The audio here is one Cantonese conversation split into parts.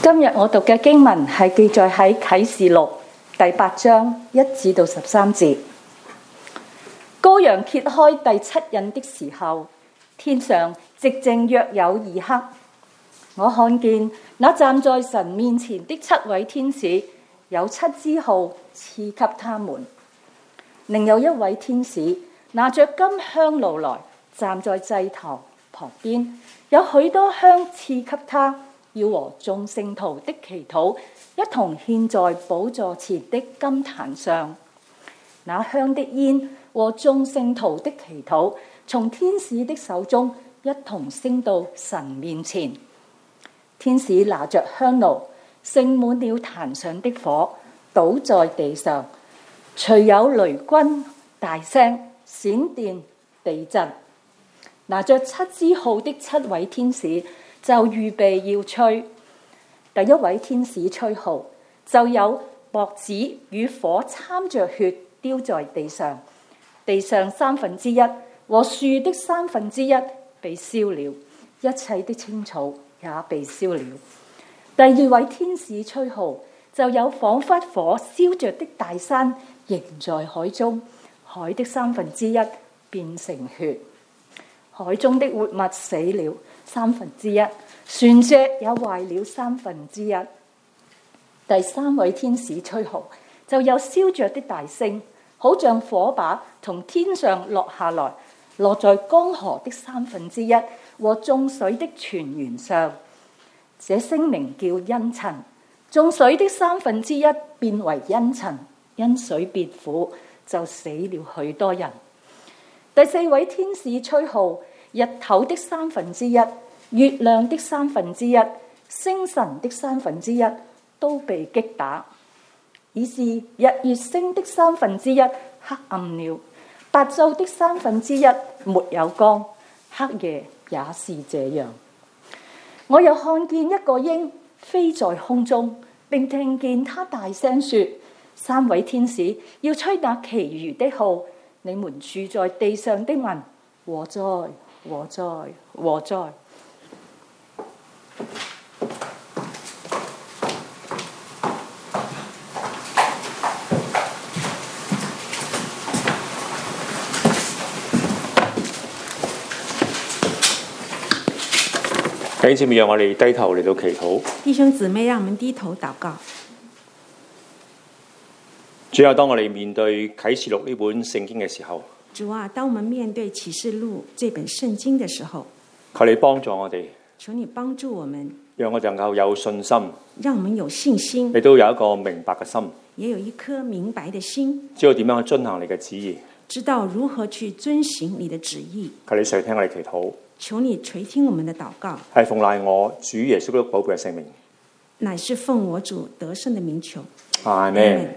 今日我讀嘅經文係記載喺啟示錄第8章1至到13節。羔羊揭開第7印的時候，天上寂靜約有2刻。我看見那站在神面前的7位天使，有7支號賜給他們。另有1位天使拿着金香爐來，站在祭壇旁邊，有許多香賜給他，要和眾聖徒的祈禱一同獻在寶座前的金壇上。那香的煙和眾聖徒的祈禱，從天使的手中一同升到神面前。天使拿着香爐，盛滿了壇上的火，倒在地上，隨有雷轟、大聲、閃電、地震。拿着7支號的7位天使就預備要吹。第1位天使吹號，就有雹子與火摻着血丟在地上，地上1/3和樹的1/3被燒了，一切的青草也被燒了。第2位天使吹號，就有彷彿火燒着的大山扔在海中，海的1/3變成血，海中的活物死了1/3，船隻也壞了1/3。第3位天使吹號，就有燒着的大星，好像火把從天上落下來，落在江河的1/3和眾水的泉源上。這聲名叫茵蔯，眾水的1/3變為茵蔯，因水別苦，就死了許多人。第4位天使吹號，日頭的1/3，月亮的1/3，星辰的1/3都被擊打，以是日月星的1/3黑暗了，白晝的1/3沒有光，黑夜也是這樣。我又看見一個鷹飛在空中，並聽見他大聲說：3位天使要吹那其餘的號，你們住在地上的民，禍哉！禍哉！禍哉！ 弟兄姊妹，讓我哋低頭嚟到祈禱。 弟兄姊妹，讓我們低頭禱告。 主啊，當我哋面對啟示錄呢本聖經嘅時候， 主啊，當我們面對啟示錄這本聖經的時候， 求你幫助我哋， 求你幫助我們， 讓我哋能夠有信心， 讓我們有信心， 你都有一個明白嘅心， 也有一顆明白的心， 知道點樣去遵行你嘅旨意， 知道如何去遵行你的旨意。 求你垂聽我哋祈禱， 求你垂聽我們的禱告， 係奉賴我主耶穌基督寶貴嘅聖名， 乃是奉我主得勝的名求。 阿們。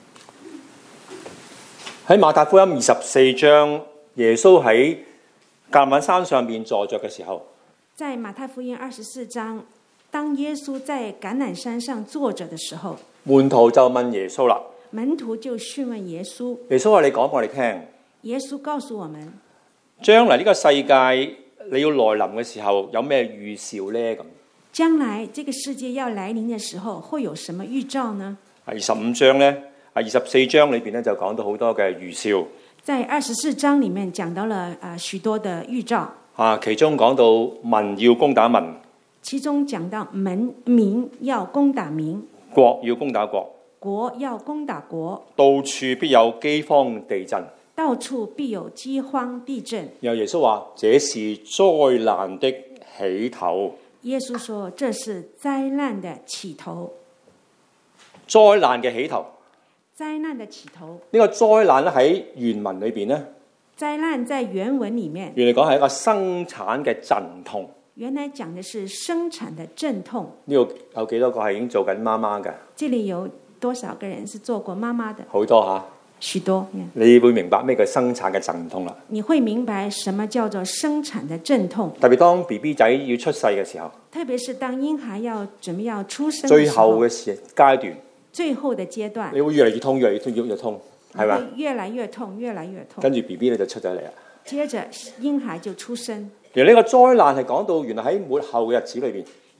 喺馬太福音24章，耶穌喺橄欖山上面坐着嘅時候， 在馬太福音24章，當耶穌在橄欖山上坐着的時候， 門徒就問耶穌啦， 門徒就詢問耶穌， 耶穌話：你講俾我哋聽， 耶穌告訴我們， 將來呢個世界你要來臨嘅時候，有咩預兆呢？咁將來這個世界要來臨的時候，會有什麼預兆呢 ？25章呢，24章裏邊咧就講到好多嘅預兆。 在24章裡面講到了許多的預兆。 其中講到民要攻打民， 其中講到民要攻打民， 國要攻打國， 國要攻打國， 到處必有饑荒地震， 到處必有饑荒地震。 然後耶穌話：這是災難的起頭。 耶穌說：這是災難的起頭。 災難嘅起頭。 災難的起頭。 呢個災難咧喺原文裏邊咧， 災難在原文裡面， 原嚟講係一個生產嘅陣痛。 原來講的是生產的陣痛。 呢度有幾多個係已經做緊媽媽嘅？ 這裡有多少個人是做過媽媽的？ 好多嚇。 許多。 你會明白咩叫生產嘅陣痛啦？ 你會明白什麼叫做生產的陣痛？ 特別當 BB 仔要出世嘅時候， 特別是當嬰孩要準備要出生最後嘅階段， 最後的階段， 你會越嚟越痛，越嚟越痛，越嚟越痛，係嘛？ 越來越痛，越來越痛。 跟住 BB 咧就出咗嚟啦。 接着嬰孩就出生。 原來呢個災難係講到原來喺末後嘅日子裏邊。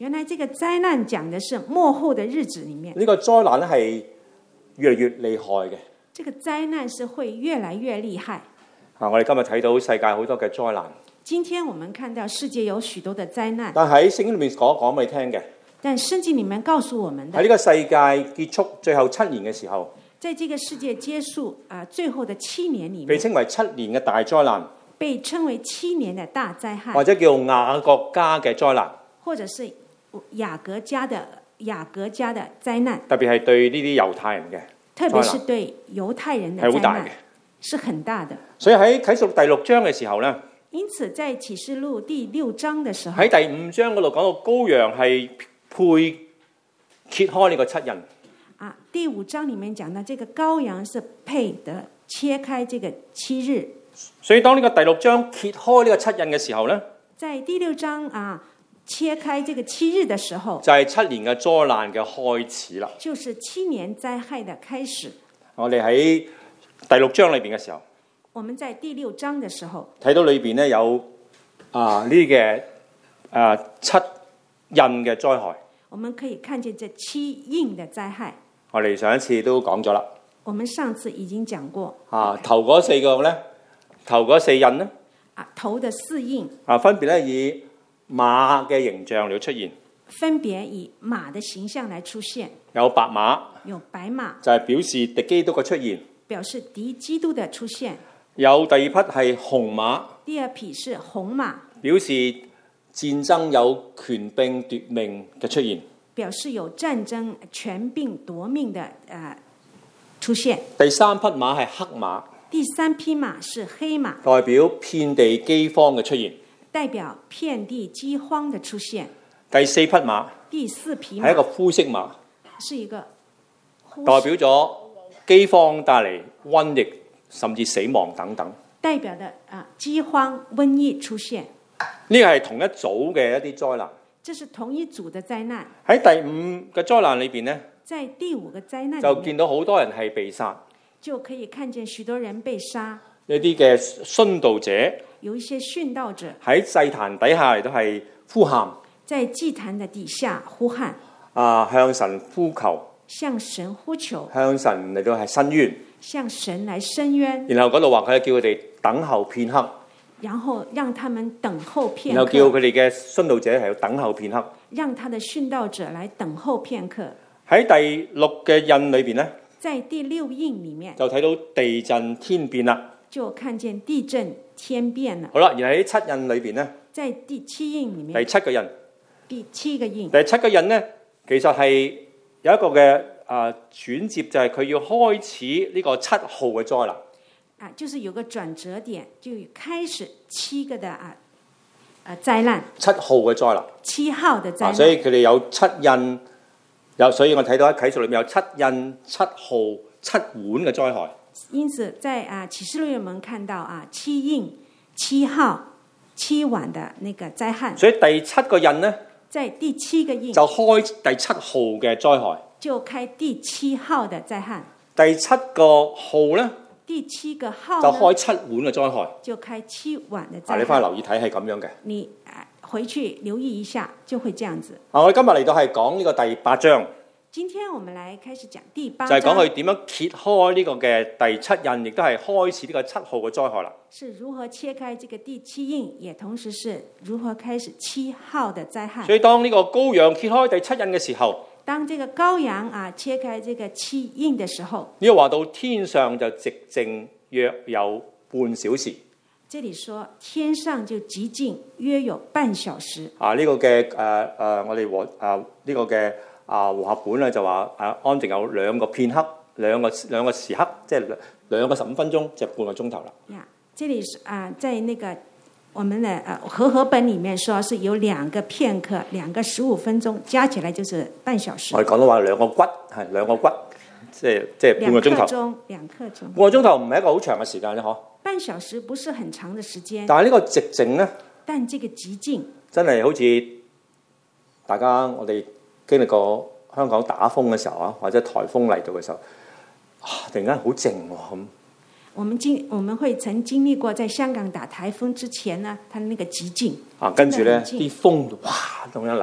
原來這個災難講的是末後的日子裡面， 呢個災難咧係越嚟越厲害嘅。 這個災難是會越來越厲害。 我哋今日睇到世界好多嘅災難， 今天我們看到世界有許多的災難， 但喺聖經裏面講俾你聽嘅， 但聖經裡面告訴我們的， 喺呢個世界結束最後7年嘅時候， 在這個世界結束最後的7年裡面， 被稱為7年嘅大災難， 被稱為7年的大災害， 或者叫雅各家嘅災難， 或者是雅各家的災難， 特別係對呢啲猶太人嘅， 特別是對猶太人的災難，是很大的。 所以喺啟示錄第6章嘅時候呢， 因此在啟示錄第6章的時候， 喺第5章嗰度講到羔羊係配揭開呢個7印。 第5章裡面講到這個羔羊是配得切開這個7日。 所以當呢個第6章揭開呢個7印嘅時候呢， 在第6章切開這個7日的時候， 就係7年嘅災難嘅開始啦。 就是7年災害的開始。 我哋喺第6章裏邊嘅時候， 我們在第6章的時候睇到裏邊咧有呢啲嘅7印嘅災害。 我們可以看見這7印的災害。 我哋上一次都講咗啦。 我們上次已經講過。 頭嗰4個咧，頭嗰4印咧， 頭的4印分別咧以馬嘅形象嚟出現， 分別以馬的形象來出現。 有白馬， 有白馬， 就係表示敵基督嘅出現， 表示敵基督的出現。 有第二匹係紅馬， 第二匹是紅馬，表示戰爭有權柄奪命嘅出現， 表示有戰爭權柄奪命的出現。 第三匹馬係黑馬， 第3匹馬是黑馬， 代表遍地饑荒嘅出現， 代表遍地饑荒的出現。 第4匹馬， 第4匹馬係一個灰色馬， 是一個代表咗饑荒帶嚟瘟疫甚至死亡等等， 代表的饑荒瘟疫出現。 呢個係同一組嘅一啲災難。 這是同一組的災難。 喺第5個災難裏邊呢， 在第5個災難就見到好多人係被殺， 就可以看見許多人被殺。 一啲嘅殉道者， 有一些殉道者喺祭壇底下嚟到係呼喊， 在祭壇的底下呼喊， 向神呼求， 向神呼求， 向神嚟到係申冤， 向神來申冤。 然後嗰度話佢叫佢哋等候片刻， 然後讓他們等候片刻， 然後叫佢哋嘅殉道者係要等候片刻， 讓他的殉道者來等候片刻。 喺第6嘅印裏邊呢， 在第6印裡面就睇到地震天變啦， 就看見地震天變了。 好啦，而喺7印裏邊呢， 在第7印裡面， 第7個印， 第7個印， 第7個印呢，其實係有一個嘅轉折，就係佢要開始呢個7號嘅災難。 就是有個轉折點，就開始7個的災難。7 號嘅災難。 7號的災難。 所以佢哋有7印，所以我睇到喺啟示裏面有7印、7號、7碗嘅災害。 因此在啟示錄我們看到7印、7號、7碗的那個災害。 所以第7個印呢， 在第7個印就開第7號嘅災害， 就開第7號的災害。 第7個號呢， 第7個號就開7碗嘅災害， 就開7碗的災害。 你翻去留意睇係咁樣嘅。 你回去留意一下，就會這樣子。 我哋今日嚟到係講呢個第8章。 今天我們來開始講第8章， 就係講佢點樣揭開呢個嘅第7印，亦都係開始呢個7號嘅災害啦。 是如何切開這個第7印，也同時是如何開始7號的災害。 所以當呢個羔羊揭開第7印嘅時候， 當這個羔羊切開這個7印的時候， 呢個話到天上就寂靜約有半小時。 這裡說天上就寂靜約有半小時。 呢個嘅我哋呢個嘅和合本咧就話安靜有2個片刻，兩個時刻，即係2個15分鐘，即係半個鐘頭啦。 呀，這裡在那個我們的和合本裡面說是有2個片刻，2個15分鐘，加起來就是半小時。 我哋講到話2個骨係2個骨，即係半個鐘頭。 2刻鐘。 半個鐘頭唔係一個好長嘅時間啫，嗬。 半小時不是很長的時間。 但係呢個寂靜咧， 但這個寂靜真係好似大家我哋經歷過香港打風嘅時候啊，或者颱風嚟到嘅時候，突然間好靜喎咁。 我們會曾經歷過在香港打颱風之前呢，它那個寂靜。 跟住咧啲風哇咁樣嚟啊！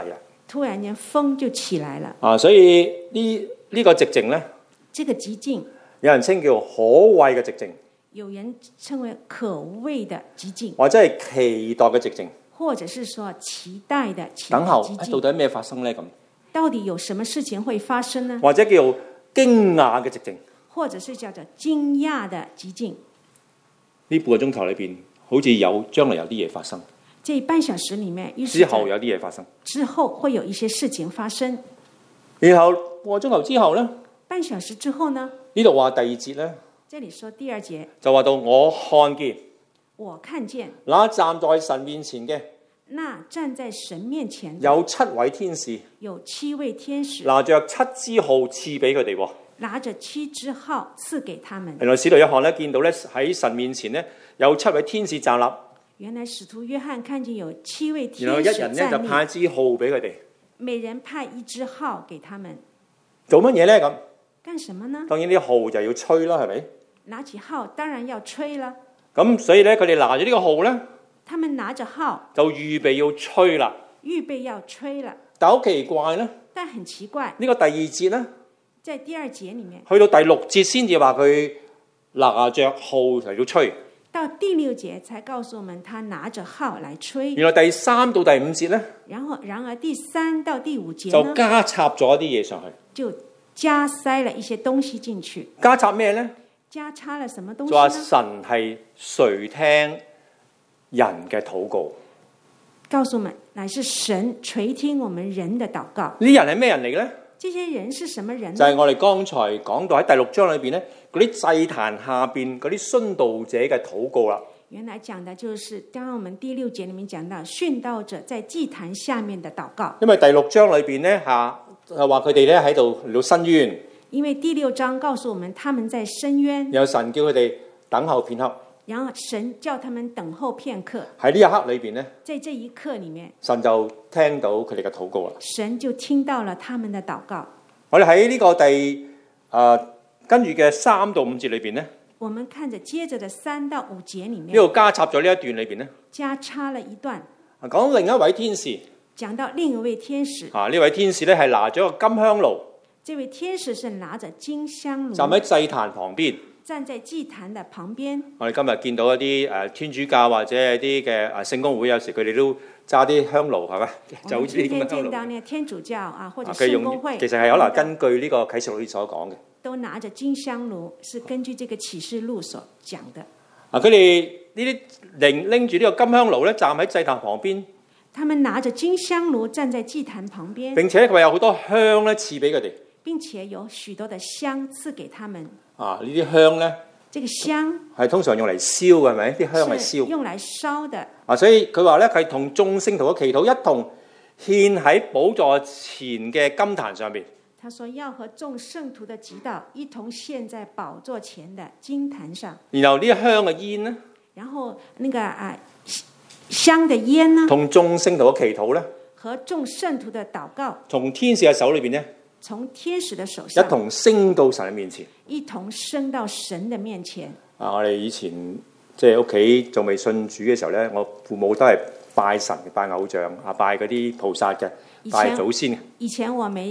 突然間風就起來了。 啊，所以呢個寂靜咧， 這個寂靜， 有人稱叫可畏嘅寂靜， 有人稱為可畏的寂靜， 或者係期待嘅寂靜， 或者是說期待的等候寂靜。 到底咩發生咧？咁到底有什麼事情會發生呢？ 或者叫驚訝嘅寂靜。 或者是叫做驚訝的寂靜。 呢半個鐘頭裏邊，好似將來有啲嘢發生， 這半小時裡面， 之後有啲嘢發生， 之後會有一些事情發生。 然後半個鐘頭之後咧， 半小時之後呢？ 呢度話第二節咧， 這裡說第二節就話到我看見那站在神面前嘅， 那站在神面前有7位天使， 有7位天使， 拿着7支號賜俾佢哋喎。 拿着7支號賜給他們。 原來使徒約翰咧見到咧喺神面前咧有7位天使站立， 原來使徒約翰看見有7位天使然後一人咧就派一支號俾佢哋， 每人派1支號給他們。 做乜嘢咧咁？ 幹什麼呢？ 當然啲號就要吹啦，係咪？ 拿起號當然要吹了。 咁所以咧佢哋拿住呢個號咧， 他們拿着號就預備要吹啦。 預備要吹了。 但好奇怪咧， 但很奇怪， 呢個第二節咧， 在第2節裡面， 去到第6節先至話佢拿着號嚟到吹。 到第6節才告訴我們他拿着號來吹。 原來第3到第5節咧， 然而第3到第5節就呢， 加插咗一啲嘢上去。 就加塞了一些東西進去。 加插咩咧？ 加插了什麼東就話西呢？ 神係垂聽人嘅禱告。 告訴我們，乃是神垂聽我們人的禱告。 呢啲人係咩人嚟嘅咧？ 這些人是什麼人呢？ 就係我哋剛才講到喺第6章裏邊咧，嗰啲祭壇下邊嗰啲殉道者嘅禱告啦。 原來講的就是剛剛我們第6節裡面講到殉道者在祭壇下面的禱告。 因為第6章裏邊咧話佢哋咧喺度嚟到申冤。 因為第6章告訴我們他們在申冤， 然後神叫佢哋等候片刻。 然後神叫他們等候片刻。 喺呢一刻裏邊咧， 在這一刻裡面， 神就聽到佢哋嘅禱告啦。 神就聽到了他們的禱告。 我哋喺呢個跟住嘅3到5節裏邊咧， 我們看着接着的3到5節裡面， 呢度加插咗呢一段裏邊咧， 加插了一段， 講另一位天使。 講到另一位天使。 呢位天使咧係拿咗個金香爐， 這位天使是拿着金香爐， 站喺祭壇旁邊。 站在祭壇的旁邊。 我哋今日見到一啲天主教或者係啲嘅聖公會，有時佢哋都揸啲香爐，係咪？就好似呢啲咁嘅香我們今天見到爐。 呢天主教啊，或者佢聖公會， 其實係可能根據呢個啟示錄所講嘅。 都拿着金香爐，是根據這個啟示錄所講的。 佢哋呢啲拎住呢個金香爐咧，站喺祭壇旁邊。 他們拿着金香爐站在祭壇旁邊， 並且佢話有好多香咧賜俾佢哋。 並且有許多的香賜給他們。 呢啲香咧， 這個香係通常用嚟燒嘅，係咪？啲香係燒， 用來燒的。 所以佢話咧，佢係同眾聖徒嘅祈禱一同獻喺寶座前嘅金壇上邊。 他說要和眾聖徒的祈禱一同獻在寶座前的金壇上。 然後呢啲香嘅煙呢， 然後那個香的煙呢， 同眾聖徒嘅祈禱咧， 和眾聖徒的禱告， 從天使嘅手裏邊咧， 從天使的手上一同升到神嘅面前， 一同升到神的面前。 我哋以前即係屋企仲未信主嘅時候咧，我父母都係拜神、拜偶像拜嗰啲菩薩嘅，拜祖先嘅。 以前我們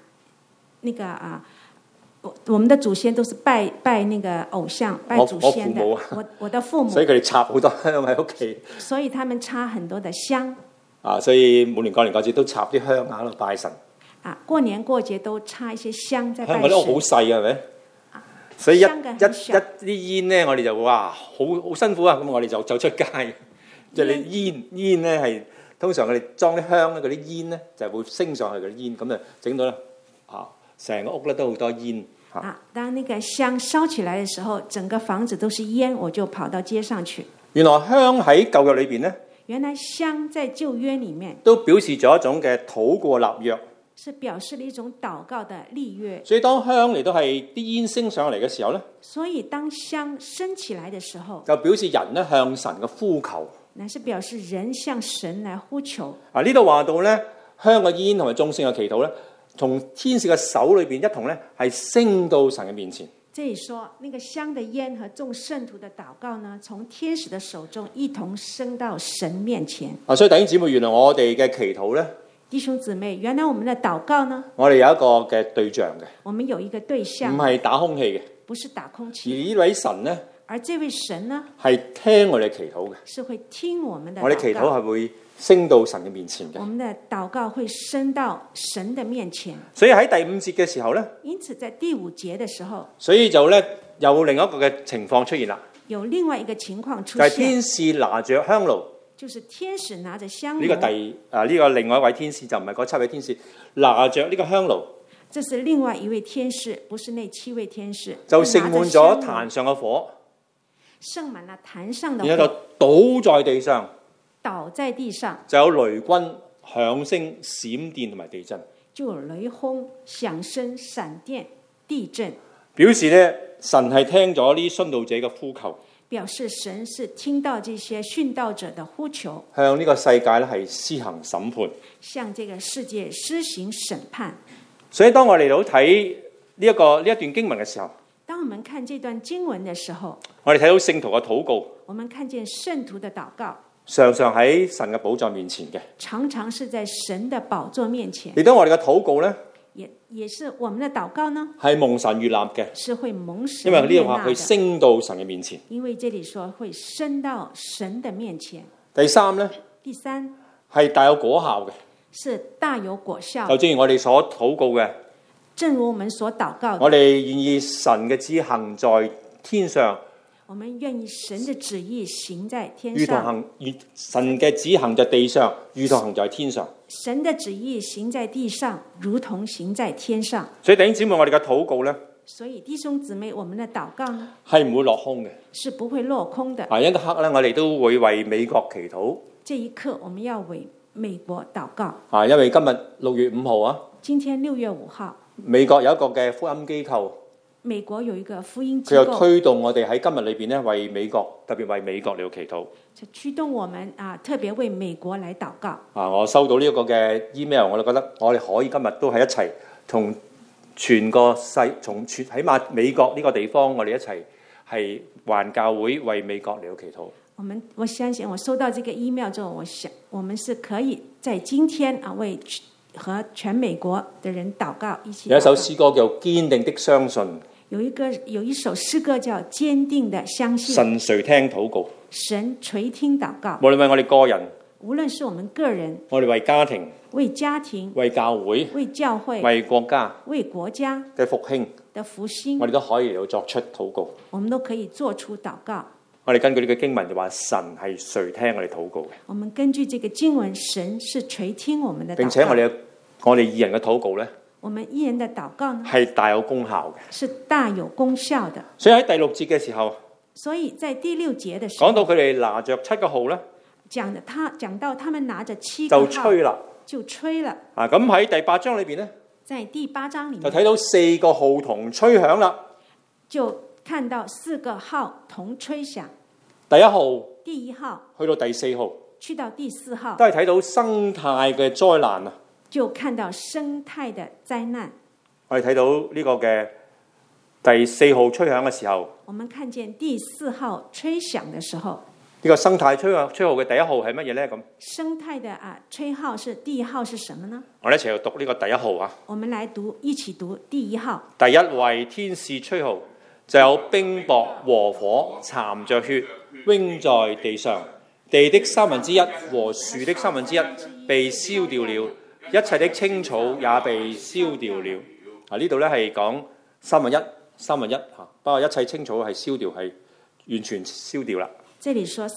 我們的祖先都是拜那個偶像、拜祖先的。我的父母， 所以佢哋插好多香喺屋企。 所以他們插很多的香。 所以每年過年過節都插啲香喺度拜神。 過年過節都插一些香在拜神。 香港都好細嘅係咪？所以一啲煙咧，我哋就哇好辛苦啊！咁我哋就出街，即係你煙咧係通常佢哋裝啲香咧，嗰啲煙咧就會升上去嗰啲煙，咁就整到咧成個屋咧都好多煙。 當那個香燒起來的時候，整個房子都是煙，我就跑到街上去。 原來香喺舊約裏邊咧， 原來香在舊約裡面都表示咗一種嘅禱告立約， 是表示了一種禱告的立約。 所以當香嚟到係啲煙升上嚟嘅時候咧， 所以當香升起來的時候， 就表示人咧向神嘅呼求， 乃是表示人向神來呼求。 呢度話到咧，香嘅煙同埋眾聖嘅祈禱咧，從天使嘅手裏邊一同咧係升到神嘅面前。 這裡說，那個香的煙和眾聖徒的禱告呢，從天使的手中一同升到神面前。 所以弟兄姊妹，原來我哋嘅祈禱咧， 弟兄姊妹，原來我們的禱告呢， 我哋有一個嘅對象嘅， 我們有一個對象， 唔係打空氣嘅， 不是打空而氣。 呢位神呢， 而這位神呢， 係聽我哋祈禱嘅， 是會聽我們的禱告。 我哋祈禱係會升到神嘅面前嘅。 我們的禱告會升到神的面前。 所以喺第5節嘅時候呢， 因此在第5節的時候， 所以就呢有另一個嘅情況出現啦， 有另外一個情況出就係現， 天使拿着香爐。 就是天使拿着香爐。 呢個呢個另外一位天使就唔係嗰7位天使，拿着呢個香爐， 這是另外一位天使，不是那7位天使。 就盛滿咗壇上嘅火， 盛滿了壇上的然後就倒在地上， 倒在地上， 就有雷轟、響聲、閃電同埋地震， 就有雷轟、響聲、閃電、地震， 表示呢，神係聽咗呢殉道者嘅呼求， 表示神是聽到這些殉道者的呼求， 向呢個世界咧係施行審判。 向這個世界施行審判。 所以當我哋嚟到睇呢一段經文嘅時候， 當我們看這段經文的時候， 我哋睇到聖徒嘅禱告， 我們看見聖徒的禱告， 常常喺神嘅寶座面前嘅， 常常是在神的寶座面前。 亦都我哋嘅禱告呢， 也是我們的禱告呢， 係蒙神悅納嘅， 是會蒙神因為呢度話佢悅納的。 升到神嘅面前。 因為這裡說會升到神的面前。 第三呢， 第三係大有果效嘅， 是大有果效就。正如我哋所禱告嘅， 正如我們所禱告的， 我哋願意神嘅旨意行在天上， 我們願意神的旨意行在天如同上， 神嘅旨意行在地上，如同行在天上。 神的旨意行在地上，如同行在天上。 所以弟兄姊妹，我哋嘅禱告呢， 所以弟兄姊妹，我們的禱告呢， 係唔會落空嘅。 是不會落空的。 一刻呢，我哋都會為美國祈禱。 這一刻，我們要為美國禱告。 因為今日6月5號啊， 今天6月5號， 美國有一個嘅福音機構， 美國有一個福音機佢又構， 推動我哋喺今日裏邊呢，為美國，特別為美國嚟到祈禱。 就驅動我們特別為美國來禱告。 我收到呢一個嘅 email，我就覺得我哋可以今日都係一齊同全個起碼美國呢個地方，我哋一齊係環教會為美國嚟到祈禱。 我相信我收到這個 email 之後，我們是可以在今天為和全美國的人禱告，一起禱告。 有一首詩歌叫《堅定的相信》， 有一首詩歌叫《堅定的相信》。 神垂聽禱告， 神垂聽禱告。 無論為我哋個人， 無論是我們個人， 我哋為家庭、 為家庭、 為教會、 為教會、 為國家、 為國家嘅復興的復興， 我哋都可以嚟到作出禱告。 我們都可以做出禱告。 我哋根據呢個經文就話，神係垂聽我哋禱告嘅。 我們根據這個經文，神是垂聽我們的禱告。 並且我哋義人嘅禱告呢， 我們義人的禱告呢， 係大有功效嘅， 是大有功效的。 所以喺第6節嘅時候， 所以在第6節的時候， 講到佢哋拿着7個號呢， 講到他們拿着7個號就吹啦， 就吹了。 咁喺第8章裏邊呢， 在第8章裏面就睇到4個號同吹響啦。 就看到4個號同吹響。 第1號、 第1號去到第4號， 去到第4號， 都係睇到生態嘅災難啊！ 就看到生態的災難。 我哋睇到呢個嘅第4號吹響嘅時候， 我們看見第4號吹響的時候， 呢個生態吹號嘅第1號係乜嘢呢？咁生態的吹號是第1號是什麼呢？ 我哋一齊去讀呢個第1號啊！ 我們來一起讀第1號。 第1位天使吹號，就有冰雹和火摻着血扔在地上，地的1/3和樹的1/3被燒掉了，一切的青草也被燒掉了。呢度咧係講1/3不過一切青草係燒掉，係完全燒掉啦。 這裏說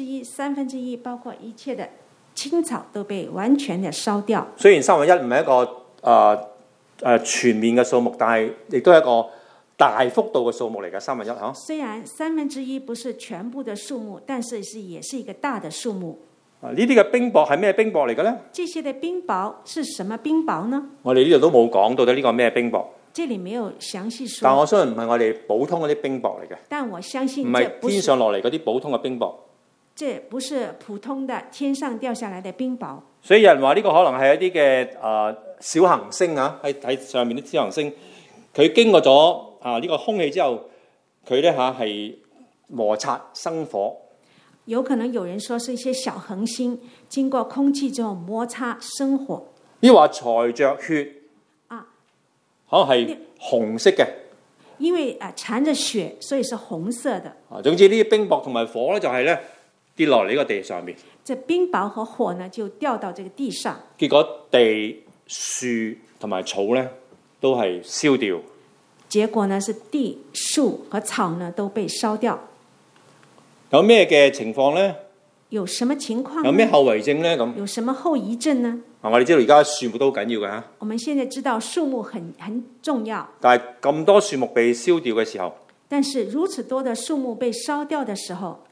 1/3包括一切的青草都被完全的燒掉。 雖然1/3唔係一個全面嘅數目，但係亦都係一個大幅度嘅數目嚟嘅1/3嚇。 雖然1/3不是全部的數目，但是也是一個大的數目。 呢啲嘅冰雹係咩冰雹嚟嘅咧？ 這些的冰雹是什麼冰雹呢？ 我哋呢度都冇講到底呢個咩冰雹。 這裡沒有詳細說。 但我相信唔係我哋普通嗰啲冰雹嚟嘅。 但我相信唔係天上落嚟嗰啲普通嘅冰雹。 這不是普通的天上掉下來的冰雹。 所以有人話呢個可能係一啲嘅小行星啊，喺上面啲小行星，佢經過咗呢個空氣之後，佢咧係摩擦生火。 有可能有人說是一些小恆星經過空氣之後摩擦生火。 呢話隨着血啊， 可能係紅色嘅。 因為纏着血，所以是紅色的。 總之呢啲冰雹同埋火咧，就係咧跌落嚟呢個地上面。 這冰雹和火呢，就掉到這個地上。 結果地、樹同埋草咧，都係燒掉。 結果呢，是地、樹和草呢都被燒掉。 有咩嘅情況咧？ 有什麼情況呢？ 有咩後遺症咧？咁有什麼後遺症呢？ 我哋知道而家樹木都好緊要嘅嚇。 我們現在知道樹木很重要， 但係咁多樹木被燒掉嘅時候， 但是如此多的樹木被燒掉的時候，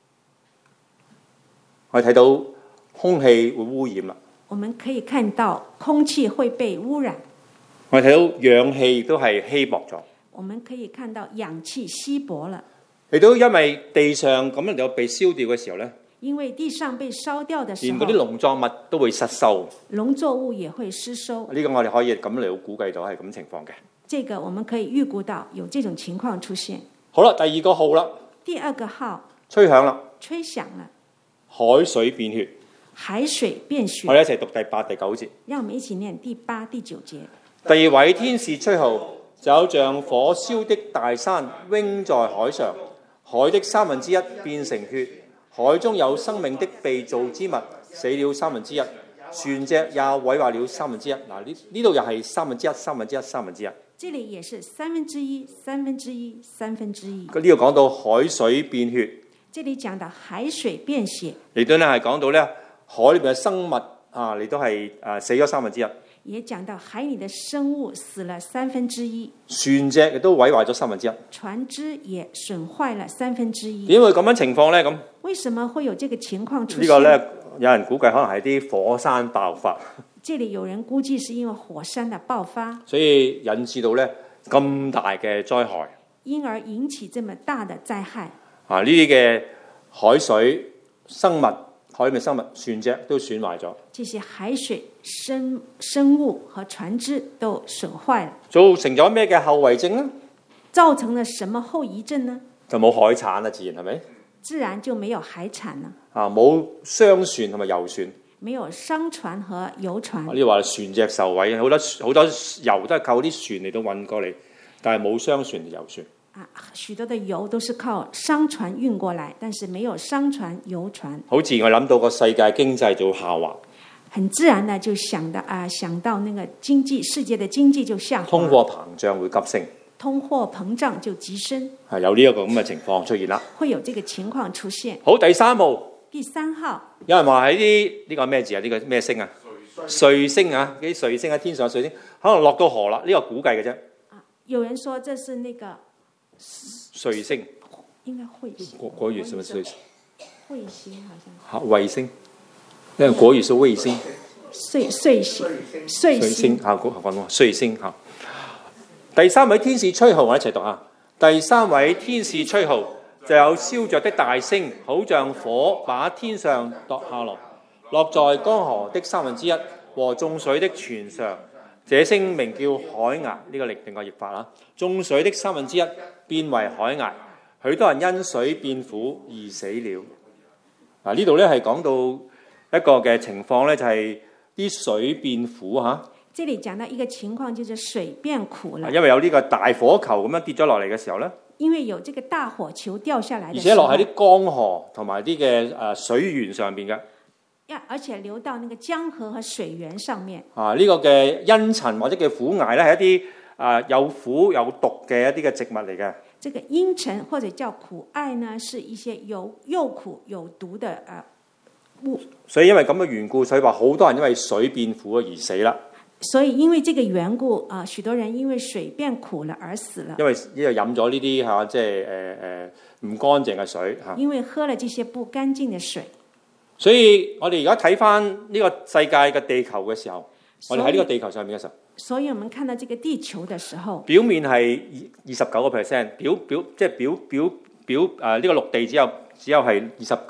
我哋睇到空氣會污染啦。 我們可以看到空氣會被污染。 我哋睇到氧氣亦都係稀薄咗。 我們可以看到氧氣稀薄了。 亦都因為地上咁樣就被燒掉嘅時候咧， 因為地上被燒掉的時連候， 嗰啲農作物都會失收。 農作物也會失收。 呢個我哋可以咁嚟估計到係咁情況嘅。 這個我們可以預估到有這種情況出現。 好啦，第二個號啦， 第二個號吹響啦， 吹響了， 海水變血。 海水變血。 我哋一齊讀第8、第9節。 讓我們一起念第8、第9節。 第二位天使吹號，就有像火燒的大山扔在海上，海的1/3變成血，海中有生命的被造之物死了1/3，船隻也毀壞了1/3。嗱，呢度又係1/3、1/3、1/3。 這裡也是1/3、1/3、1/3。 呢度講到海水變血， 這裡講到海水變血， 嚟到咧係講到咧海裏邊嘅生物啊，你都係死咗1/3。 也講到海裡的生物死了1/3， 船隻亦都毀壞咗1/3。 船只也損壞了1/3。 點會咁樣情況咧？咁為什麼會有這個情況出現？ 呢個咧，有人估計可能係啲火山爆發。 這裡有人估計是因為火山的爆發， 所以引致到咧咁大嘅災害， 因而引起這麼大的災害。 啊！呢啲嘅海水生物、海裡面生物、船隻都損壞咗， 這些海水生物和船只都損壞了， 造成咗咩嘅後遺症咧？ 造成了什麼後遺症呢？ 就冇海產啦，自然係咪？ 自然就沒有海產了。 啊，冇商船同埋遊船。 沒有商船和遊船。 呢話船隻受毀，好多油都係靠啲船嚟到運過嚟，但係冇商船遊船。 許多的油都是靠商船運過來，但是沒有商船遊船。 好自然，我諗到個世界經濟就下滑。 很自然呢，就想到那個世界的經濟就下滑。 通貨膨脹會急升。 通貨膨脹就急升。 係有呢一個咁嘅情況出現啦。 會有這個情況出現。 好，第3號。 第3號。 有人話喺呢個咩字啊？呢個咩星啊？彗星啊！啲彗星喺天上，彗星可能落到河啦。呢個估計嘅啫。 有人說這是那個彗星， 應該彗星。 國語是咪彗星？ 彗星好像。 好，衛星。因為國語是衛星。 彗星。 好，講彗星嚇。第3位天使吹號，我一齊讀啊！第3位天使吹號，就有燒着的大星，好像火把天上墮下來，落在江河的1/3和眾水的泉上。這星名叫海崖，呢個另個譯法啦。眾水的1/3變為海崖，許多人因水變苦而死了。嗱，呢度咧係講到一個嘅情況咧，就係啲水變苦嚇。 這裡講到一個情況，就是水變苦了。 因為有呢個大火球咁樣跌咗落嚟嘅時候咧， 因為有這個大火球掉下來， 而且落喺啲江河同埋啲嘅水源上邊嘅， 而且流到那個江河和水源上面。 呢個嘅茵陳或者叫苦艾咧，係一啲有苦有毒嘅一啲嘅植物嚟嘅。 這個茵陳或者叫苦艾呢，是一些又苦有毒的物。所以因為咁嘅緣故，所以話好多人因為水變苦而死啦。所以因為這個緣故許多人因為水變苦了而死了。因為飲咗呢啲即係唔乾淨嘅水嚇。 因為喝了這些不乾淨的水。 所以我哋而家睇翻呢個世界嘅地球嘅時候，我哋喺呢個地球上面嘅時候， 所以我們看到這個地球嘅時候， 表面係29%，即係呢個陸地只有係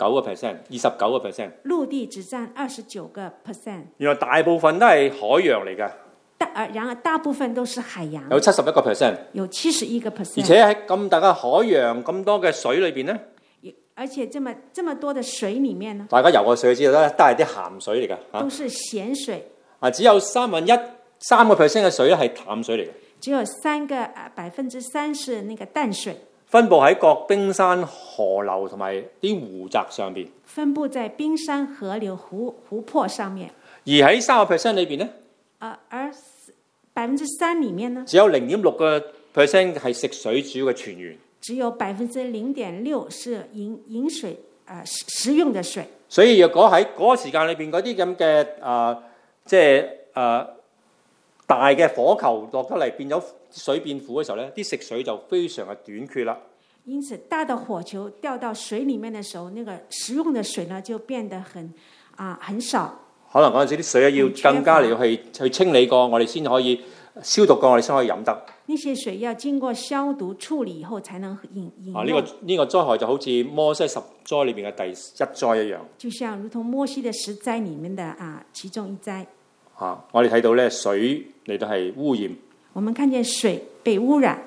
29%， 陸地只佔29%。 原來大部分都係海洋嚟㗎。 然而大部分都是海洋。 有71%。 有71%。 而且喺咁大嘅海洋咁多嘅水裏邊咧， 而且這麼多的水裡面呢， 大家游過水知道咧，都係啲鹹水嚟㗎。 都是鹹水。 只有3%嘅水咧係淡水嚟嘅。 只有3%是那個淡水。 分佈喺各冰山、河流同埋啲湖澤上邊。 分佈在冰山、河流、湖泊上面。 而喺3%裏邊咧， 而3%裏面呢， 只有0.6%係食水主要嘅泉源。 只有0.6%是飲水食用的水。 所以若果喺嗰個時間裏邊嗰啲咁嘅大嘅火球落得嚟，變咗水變苦嘅時候咧，啲食水就非常嘅短缺啦。 因此，大的火球掉到水裡面嘅時候，那個食用的水呢就變得很少。 可能嗰陣時啲水要更加嚟去清理過，我哋先可以消毒過，我哋先可以飲得。 那些水要經過消毒處理以後，才能飲用。 呢個災害就好似摩西10災裏邊嘅第1災一樣。 就像如同摩西的10災裡面的其中一災。 我哋睇到咧水嚟到係污染。 我們看見水被污染。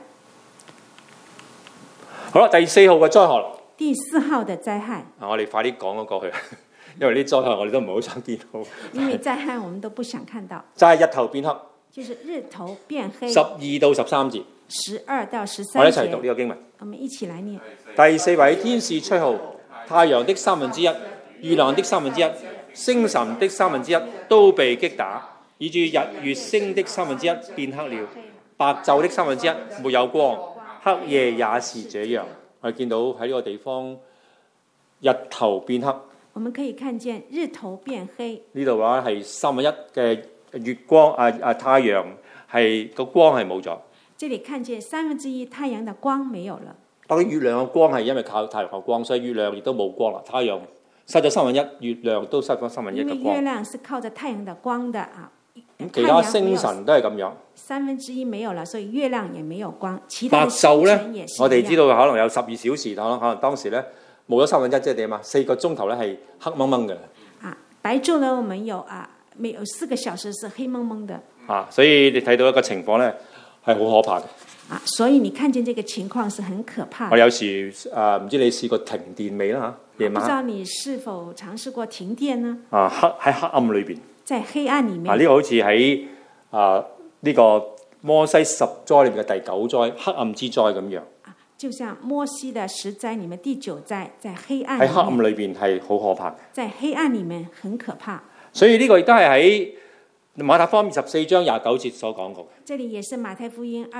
好啦，第4號嘅災害。 第4號的災害。我哋快啲講咗過去，因為呢災害我哋都唔係好想見到。 因為災害我們都不想看到。 就係日頭變黑。 就是日頭變黑。 12到13節。 12到13節。 我哋一齊讀呢個經文。 我們一起來念。 第4位天使吹號，太陽的1/3、月亮的1/3、星辰的1/3都被擊打，以致日月星的1/3變黑了，白晝的1/3沒有光，黑夜也是這樣。我哋見到喺呢個地方，日頭變黑。 我們可以看見日頭變黑。 呢度話係1/3嘅月光，太陽係個光係冇咗。 這裡看見1/3太陽的光沒有了。 當然月亮嘅光係因為靠太陽嘅光，所以月亮亦都冇光啦。太陽失咗1/3，月亮都失咗1/3嘅光。 因為月亮是靠着太陽的光的其他星辰都係咁樣。 1/3沒有了，所以月亮也沒有光。其他的星辰也是一樣。 我哋知道可能有12小時，可能當時咧冇咗1/3，即係點啊？4個鐘頭咧係黑蒙蒙嘅。 白晝呢，我們有4個小時是黑蒙蒙的。 所以你睇到一個情況咧係好可怕嘅。 所以你看見這個情況是很可怕的。 我有時唔知你試過停電未啦？夜晚。 不知道你是否嘗試過停電呢？ 喺黑暗裏邊。 在黑暗裡面。 呢個好似喺呢個摩西10災裏面嘅第9災黑暗之災咁樣。 就像摩西的10災裡面第9災，在黑暗。 喺黑暗裏邊係好可怕嘅。 在黑暗裡面很可怕。 所以呢個亦都係喺馬太福音24章29節所講過。 這裡也是馬太福音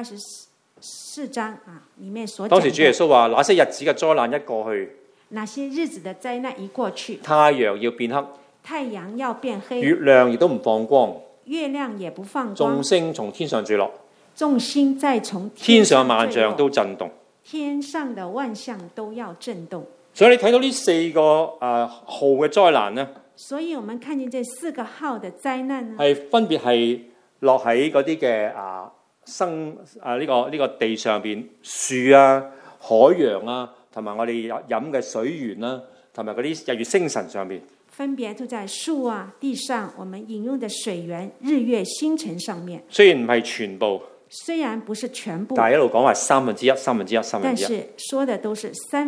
24章裡面所講。 當時主耶穌話：那些日子嘅災難一過去， 那些日子的災難一過去， 太陽要變黑， 太陽要變黑， 月亮亦都唔放光， 月亮也不放光， 眾星從天上墜落， 眾星再從天上萬象都震動， 天上的萬象都要震動。 所以你睇到呢4個號嘅災難呢？ 所以我們看見這4個號的災難呢， 係分別係落喺嗰啲嘅呢個地上邊樹啊、海洋啊，同埋我哋飲嘅水源啦，同埋嗰啲日月星辰上邊。 分別就在樹啊、地上，我們飲用的水源、日月星辰上面。 雖然唔係全部， 雖然不是全部， 但係一路講話1/3、1/3、1/3。 但是說的都是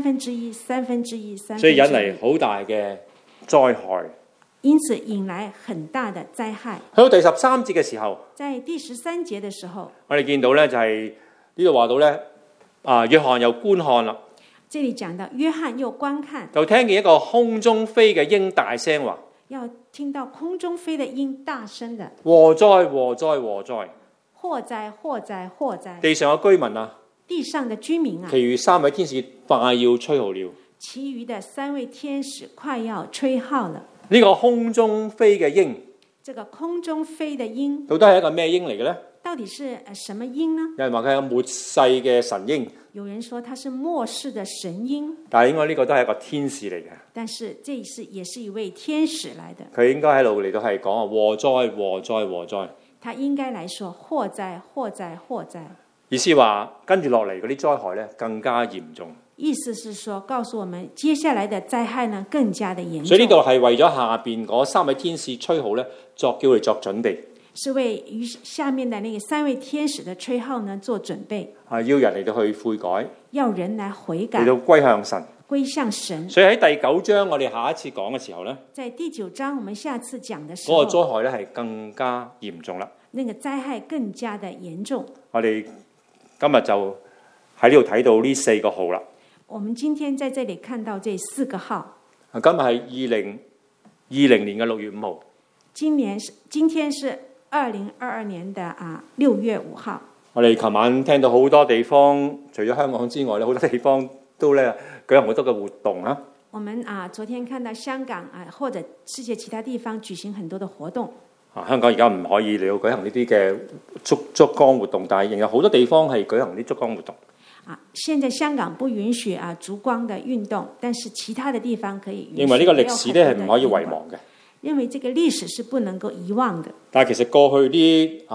1/3、1/3。 所以引嚟好大嘅災害， 因此引來很大的災害。 去到第13節嘅時候， 在第13節嘅時候， 我哋見到咧就係呢度話到咧，約翰又觀看啦。 這裡講到約翰又觀看， 就聽見一個空中飛嘅鷹大聲話： 要聽到空中飛的鷹大聲的， 禍哉禍哉禍哉！ 禍哉禍哉禍哉！ 地上嘅居民啊， 地上的居民啊， 其餘3位天使快要吹號了。 其餘的3位天使快要吹號了。 呢個空中飛嘅鷹， 這個空中飛的鷹， 到底係一個咩鷹嚟嘅咧？ 到底是什麼鷹呢？ 有人話佢係末世嘅神鷹， 有人說它是末世的神鷹， 但係應該呢個都係一個天使嚟嘅。 但是這也是一位天使來的。 佢應該喺度嚟到係講啊，禍哉禍哉禍哉！ 他應該來說禍哉禍哉禍哉！ 意思話跟住落嚟嗰啲災害咧更加嚴重。 意思是說，告訴我們接下來的災害呢更加的嚴重。 所以呢度係為咗下邊嗰3位天使吹號咧，叫佢作準備。 是為於下面的那個3位天使的吹號呢做準備。 要人嚟到去悔改， 要人來悔改， 嚟到歸向神， 歸向神。 所以喺第9章我哋下一次講嘅時候咧， 在第9章我們下次講嘅時候， 嗰個災害咧係更加嚴重啦。 那個災害更加的嚴重。 我哋今日就喺呢度睇到呢4個號啦。 我們今天在這裡看到這4個號。 今日係2020年嘅6月5號。今天是2022年的6月5號。 我哋琴晚聽到好多地方，除咗香港之外咧，好多地方都咧舉行好多嘅活動啊。 我們昨天看到香港或者世界其他地方舉行很多的活動。 香港而家唔可以嚟到舉行呢啲嘅燭光活動，但係仍有好多地方係舉行啲燭光活動。 現在香港不允許燭光的運動，但是其他的地方可以允許。 認為呢個歷史咧係唔可以遺忘嘅。 認為這個歷史是不能夠遺忘的。 但係其實過去呢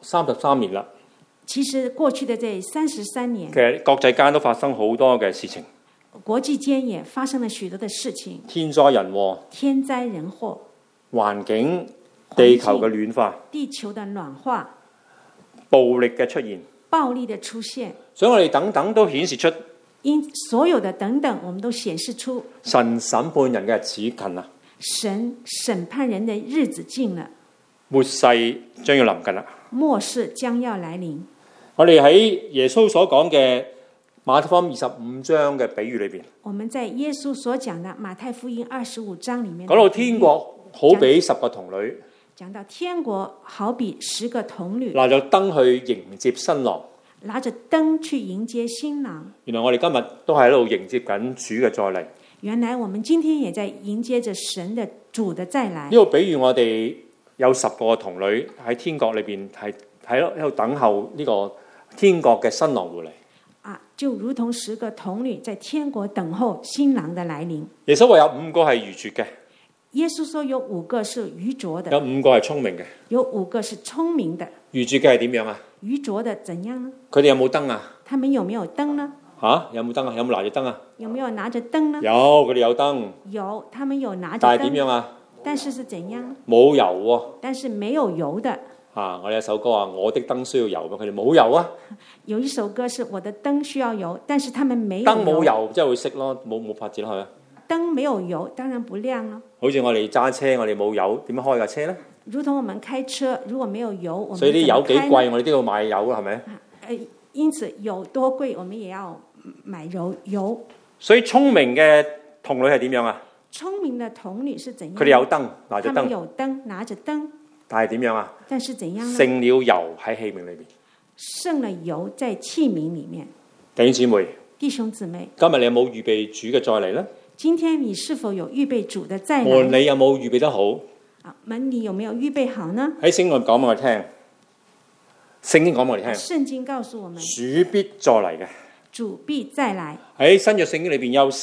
33年啦， 其實過去的這33年， 其實國際間都發生好多嘅事情。 國際間也發生了許多的事情， 天災人禍、 天災人禍、 環境、地球嘅暖化、 地球的暖化、 暴力嘅出現、 暴力的出現， 所以我哋等等都顯示出， 所有的等等，我們都顯示出神審判人嘅日子近啦， 神審判人的日子近了， 末世將要臨近啦， 末世將要來臨。 我哋喺耶穌所講嘅馬太福音25章嘅比喻裏邊， 我們在耶穌所講的馬太福音25章裡面， 講到天國好比10個童女， 講到天國好比10個童女， 拿着燈去迎接新郎， 拿着燈去迎接新郎。 原來我哋今日都喺度迎接緊主嘅再嚟。 原來我們今天也在迎接着神的主的再來。 呢個比喻我哋有10個童女喺天國裏邊係喺度等候呢個天國嘅新郎回嚟。 就如同10個童女在天國等候新郎的來臨。 耶穌話有5個係愚拙嘅。 耶穌說有5個是愚拙的。 有5個係聰明嘅。 有5個是聰明的。 愚拙嘅係點樣啊？ 愚拙的怎樣呢？ 佢哋有冇燈啊？ 他們有沒有燈呢？ 有冇燈啊？有冇拿住燈啊？ 有沒有拿着燈呢？ 有，佢哋有燈。 有，他們有拿着燈。 但係點樣啊？ 但是是怎樣？ 冇油喎。 但是沒有油的。 我哋有首歌話：我的燈需要油，佢哋冇油啊。 有一首歌是我的燈需要油，但是他們沒有油。 燈冇油即係會熄咯，冇發展落去啊。 燈沒有油，當然不亮咯。 好似我哋揸車，我哋冇油，點樣開架車呢？ 如同我們開車，如果沒有油，我們所以啲油幾貴，我哋都要買油啦，係咪？ 因此油多貴，我們也要買油。 所以聰明嘅童女係點樣啊？ 聰明的童女是怎樣？ 佢哋有燈，拿着燈。 他們有燈，拿着燈。 但係點樣啊？ 但是怎樣呢？ 剩了油喺器皿裏邊。 剩了油在器皿裡面。 弟兄姊妹， 弟兄姊妹， 今日你有冇預備主嘅再嚟呢？ 今天你是否有預備主的再來？ 門你有冇預備得好？ 門你有沒有預備好呢？ 喺聖經講俾我聽，聖經講俾我哋聽。 聖經告訴我們， 主必再嚟嘅。 主必再來。 喺新約聖經裏邊有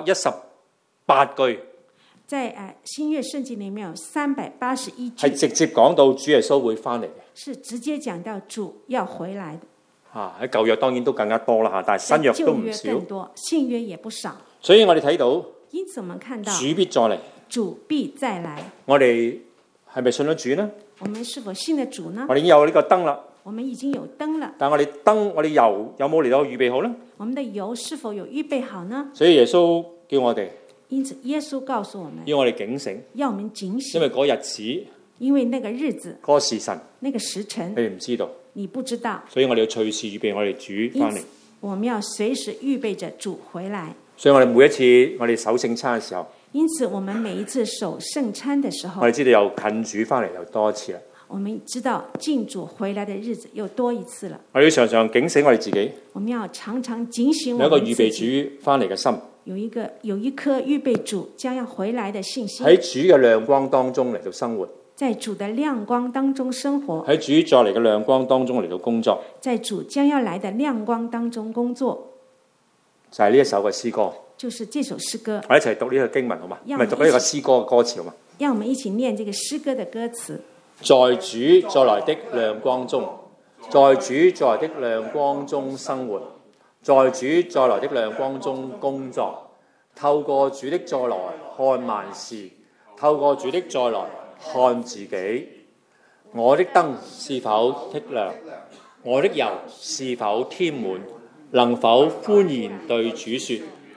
318句。 在新約聖經裡面有381句， 係直接講到主耶穌會翻嚟嘅， 是直接講到主要回來的。 喺舊約當然都更加多啦，但係新約都唔少， 更多，新約也不少。 所以我哋睇到， 因此我們看到主必再嚟， 主必再來。 我哋係咪信咗主呢？ 我們是否信了主呢？ 我哋已經有呢個燈啦， 我們已經有燈了， 但係我哋燈，我哋油有冇嚟到預備好呢？ 我們的油是否有預備好呢？ 所以耶穌叫我哋。 因此，耶穌告訴我們， 要我哋警醒， 要我們警醒， 因為嗰日子， 因為那個日子， 嗰個時辰， 那個時辰， 你唔知道， 你不知道， 所以我哋要隨時預備我哋主翻嚟。 我們要隨時預備着主回來。 所以我哋每一次我哋守聖餐嘅時候， 因此我們每一次守聖餐的時候， 我哋知道又近主翻嚟又多一次啦。 我們知道近主回來的日子又多一次了。 我哋要常常警醒我哋自己， 我們要常常警醒我有一個們自己， 預備主翻嚟嘅心， 有一顆預備主將要回來的信心， 喺主嘅亮光當中嚟到生活， 在主的亮光當中生活， 喺主再嚟嘅亮光當中嚟到工作， 在主將要來的亮光當中工作， 就係呢一首嘅詩歌， 就是這首詩歌。 我哋一齊讀呢個經文好嘛？唔係讀呢個詩歌嘅歌詞好嘛？ 讓我們一起念這個詩歌的歌詞。 在主再來的亮光中，在主再來的亮光中生活，在主再來的亮光中工作，透過主的再來看萬事，透過主的再來看自己。我的燈是否剔亮？我的油是否添滿？能否歡然對主說：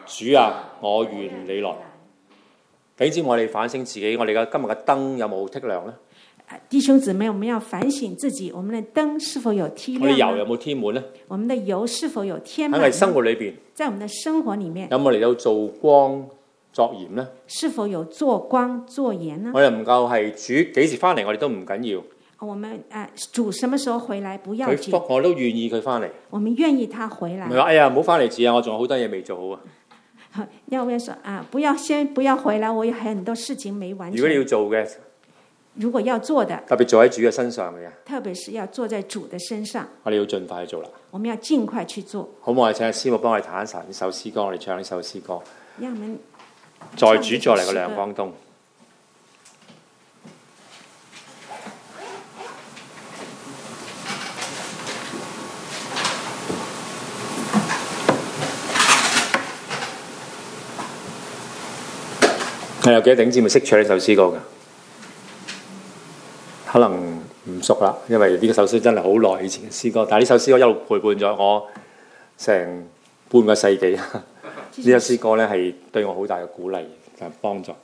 主啊，我願你來。弟兄姊妹，我哋反省自己，我哋嘅今日嘅燈有冇剔亮咧？ 弟兄姊妹，我們要反省自己，我們的燈是否有添亮？ 我哋油有冇添滿咧？ 我們的油是否有添滿？ 喺我哋生活裏邊， 在我們的生活裡面， 有冇嚟到做光作鹽咧？ 是否有做光做鹽呢？ 我哋唔夠係主幾時翻嚟，我哋都唔緊要。 我們主什麼時候回來不要緊， 我都願意佢翻嚟。 我們願意他回來。 唔係話哎呀，唔好翻嚟住啊！我仲有好多嘢未做好啊。 要不要說不要回來？我有很多事情沒完成。 如果你要做嘅， 如果要做的， 特別做喺主嘅身上嘅， 特別是要做在主的身上， 我哋要盡快去做啦。 我們要盡快去做。 好唔好？我哋請師母幫我哋彈一首詩歌，我哋唱呢首詩歌。 讓我們在主再嚟嘅亮光東。有幾多弟兄姊妹識唱呢首詩歌㗎？可能唔熟啦，因為呢首詩真係好耐以前嘅詩歌。但係呢首詩歌一路陪伴咗我成半個世紀。呢首詩歌咧係對我好大嘅鼓勵同幫助。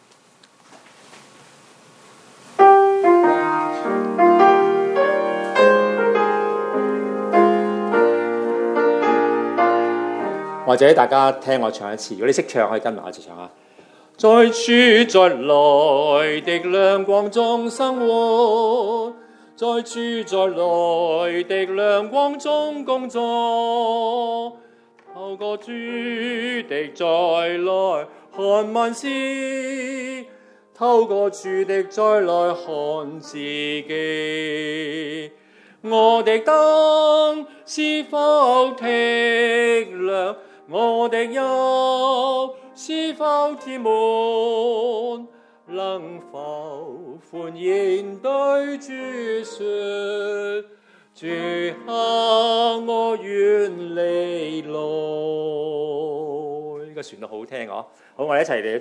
或者大家聽我唱一次，如果你識唱，可以跟埋我一齊唱下。在主再來的亮光中生活，在主再來的亮光中工作，透過主的再來看萬事，透過主的再來看自己。我的燈是否剔亮？我的憂是否填滿？能否歡然對主說：主啊，我願你來。呢個旋律好聽哦！好，我哋一齊嚟